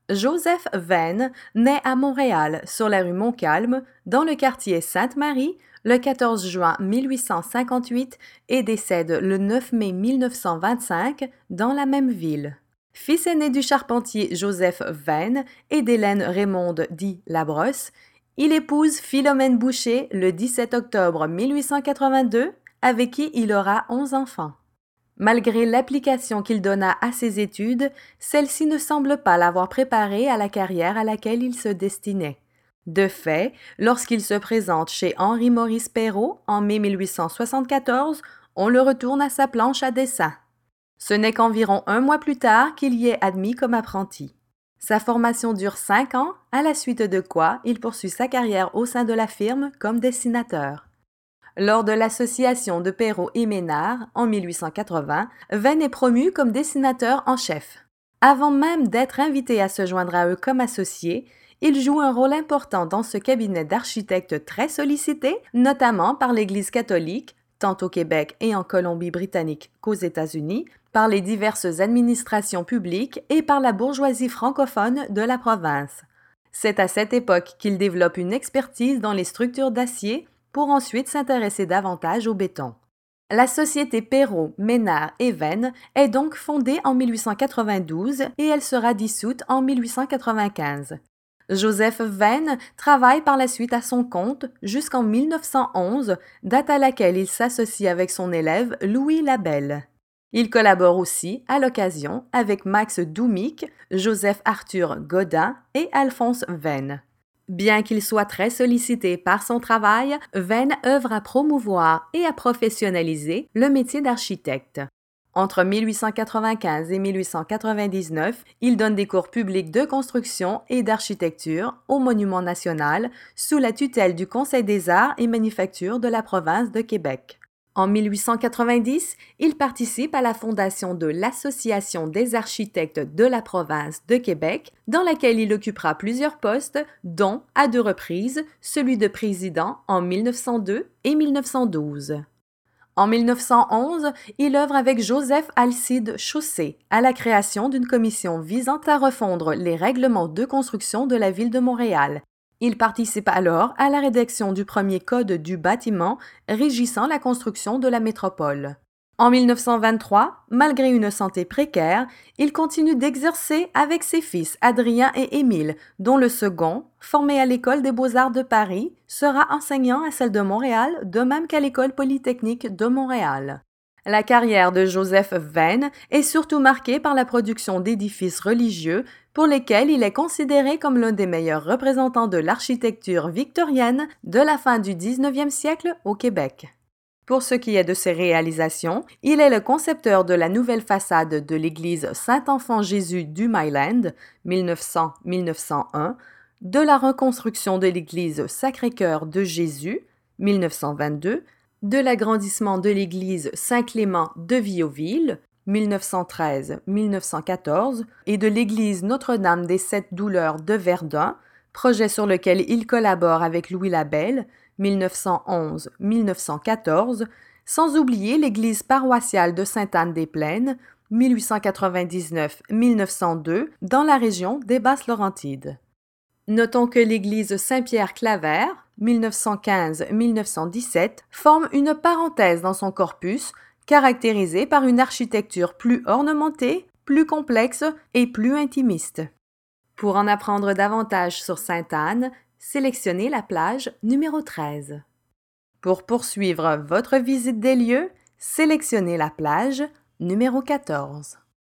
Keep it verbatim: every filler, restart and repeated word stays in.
Joseph Vane naît à Montréal, sur la rue Montcalm, dans le quartier Sainte-Marie, le quatorze juin mille huit cent cinquante-huit et décède le neuf mai mille neuf cent vingt-cinq dans la même ville. Fils aîné du charpentier Joseph Vane et d'Hélène Raymonde dit Labrosse, il épouse Philomène Boucher le dix-sept octobre mille huit cent quatre-vingt-deux, avec qui il aura onze enfants. Malgré l'application qu'il donna à ses études, celle-ci ne semble pas l'avoir préparé à la carrière à laquelle il se destinait. De fait, lorsqu'il se présente chez Henri-Maurice Perrault en mai mille huit cent soixante-quatorze, on le retourne à sa planche à dessin. Ce n'est qu'environ un mois plus tard qu'il y est admis comme apprenti. Sa formation dure cinq ans, à la suite de quoi il poursuit sa carrière au sein de la firme comme dessinateur. Lors de l'association de Perrault et Ménard, en mille huit cent quatre-vingts, Vane est promu comme dessinateur en chef. Avant même d'être invité à se joindre à eux comme associé, il joue un rôle important dans ce cabinet d'architectes très sollicité, notamment par l'Église catholique, tant au Québec et en Colombie-Britannique qu'aux États-Unis, par les diverses administrations publiques et par la bourgeoisie francophone de la province. C'est à cette époque qu'il développe une expertise dans les structures d'acier pour ensuite s'intéresser davantage au béton. La société Perrault, Ménard et Vane est donc fondée en mille huit cent quatre-vingt-douze et elle sera dissoute en mille huit cent quatre-vingt-quinze. Joseph Vane travaille par la suite à son compte jusqu'en mille neuf cent onze, date à laquelle il s'associe avec son élève Louis Labelle. Il collabore aussi, à l'occasion, avec Max Doumic, Joseph Arthur Godin et Alphonse Vane. Bien qu'il soit très sollicité par son travail, Vane œuvre à promouvoir et à professionnaliser le métier d'architecte. Entre mille huit cent quatre-vingt-quinze et mille huit cent quatre-vingt-dix-neuf, il donne des cours publics de construction et d'architecture au Monument national sous la tutelle du Conseil des arts et manufactures de la province de Québec. En mille huit cent quatre-vingt-dix, il participe à la fondation de l'Association des architectes de la province de Québec, dans laquelle il occupera plusieurs postes, dont, à deux reprises, celui de président en mille neuf cent deux et mille neuf cent douze. En mille neuf cent onze, il œuvre avec Joseph Alcide Chaussé à la création d'une commission visant à refondre les règlements de construction de la ville de Montréal. Il participe alors à la rédaction du premier code du bâtiment régissant la construction de la métropole. En mille neuf cent vingt-trois, malgré une santé précaire, il continue d'exercer avec ses fils Adrien et Émile, dont le second, formé à l'École des beaux-arts de Paris, sera enseignant à celle de Montréal, de même qu'à l'École polytechnique de Montréal. La carrière de Joseph Vane est surtout marquée par la production d'édifices religieux pour lesquels il est considéré comme l'un des meilleurs représentants de l'architecture victorienne de la fin du dix-neuvième siècle au Québec. Pour ce qui est de ses réalisations, il est le concepteur de la nouvelle façade de l'église Saint-Enfant-Jésus du Myland, mille neuf cents à mille neuf cent un, de la reconstruction de l'église Sacré-Cœur de Jésus, mille neuf cent vingt-deux, de l'agrandissement de l'église Saint-Clément de Viauville, mille neuf cent treize à mille neuf cent quatorze, et de l'église Notre-Dame des Sept Douleurs de Verdun, projet sur lequel il collabore avec Louis Labelle, mille neuf cent onze à mille neuf cent quatorze, sans oublier l'église paroissiale de Sainte-Anne-des-Plaines, mille huit cent quatre-vingt-dix-neuf à mille neuf cent deux, dans la région des Basses-Laurentides. Notons que l'église Saint-Pierre-Claver, mille neuf cent quinze à mille neuf cent dix-sept, forme une parenthèse dans son corpus, caractérisée par une architecture plus ornementée, plus complexe et plus intimiste. Pour en apprendre davantage sur Sainte-Anne, sélectionnez la plage numéro treize. Pour poursuivre votre visite des lieux, sélectionnez la plage numéro quatorze.